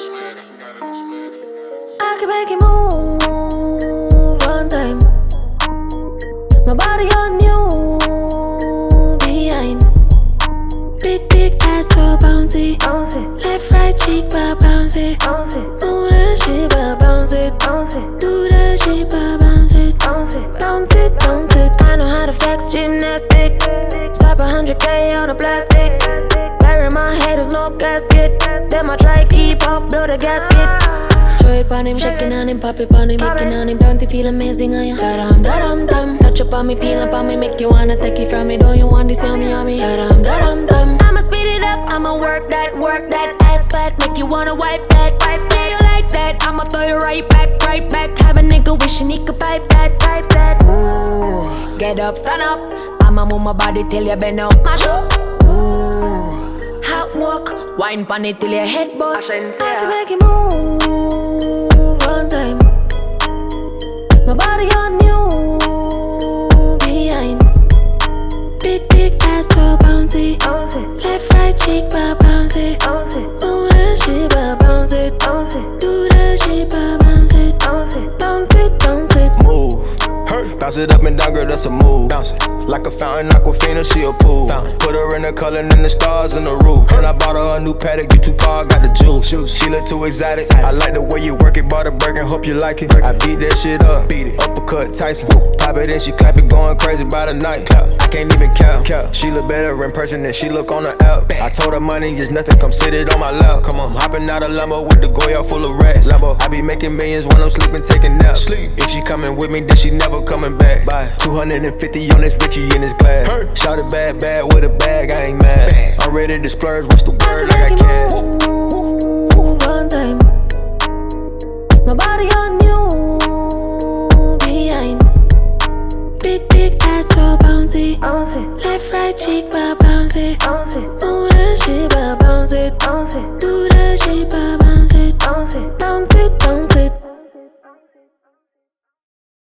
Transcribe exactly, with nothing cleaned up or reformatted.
I can make it move one time. My body on you behind. Big, big ass so bouncy. Left, right cheek, but bouncy. Move that shit, but bounce it. Do that shit, but bounce it. Bounce it, bounce it. I know how to flex gymnastic. Swipe a hundred K on a plastic. Bury my head, there's no gasket. Then I try keep up, blow the gasket. Throw it on him, shaking on him, pop it on him, making on him. Don't you feel amazing? I am da-dum, da-dum, dum. Touch up on me, peel up on me, make you wanna take it from me. Don't you want this yummy, yummy? Da-dum, da-dum, dum. I'ma speed it up, I'ma work that, work that ass fat, make you wanna wipe that. Yeah, you like that? I'ma throw you right back, right back. Have a nigga wishing he could pipe that, pipe that. Ooh, get up, stand up. I'ma move my body till you bend up, mash up. Ooh, hot walk, wine pon it till your head bust. I can make it move one time. My body on you behind. Big, big ass so bouncy. Left, right cheek, but bouncy. Move that shit, but bounce it. Do that shit, but bounce it. Bounce it, bounce it. Move. Bounce it up and down, girl, that's a move. Bounce it. Like a fountain, Aquafina, she a pool. Fountain. Put her in the color and the stars in the roof. And I bought her a new paddock, you too far, got the juice. She look too exotic. I like the way you work it, bought a Birkin, hope you like it. I beat that shit up, beat it. Uppercut Tyson. Pop it in, she clap it, going crazy by the night. I can't even count. She look better in person than she look on the app. I told her money is nothing, come sit it on my lap. Come on, I'm hopping out of Lambo with the Goya full of rats. Lambo, I be making millions when I'm sleeping, taking naps. Sleep. If she coming with me, then she never coming back. Bye. two hundred fifty on this Richie in this glass. Hey. Shout it bad, bad with a bag, I ain't mad. Bang. I'm ready to splurge, what's the word? I got cash. Move one time. My body on you behind. Big, big ass so bouncy. Left, right cheek, but bouncy. Move that shit, but bounce it.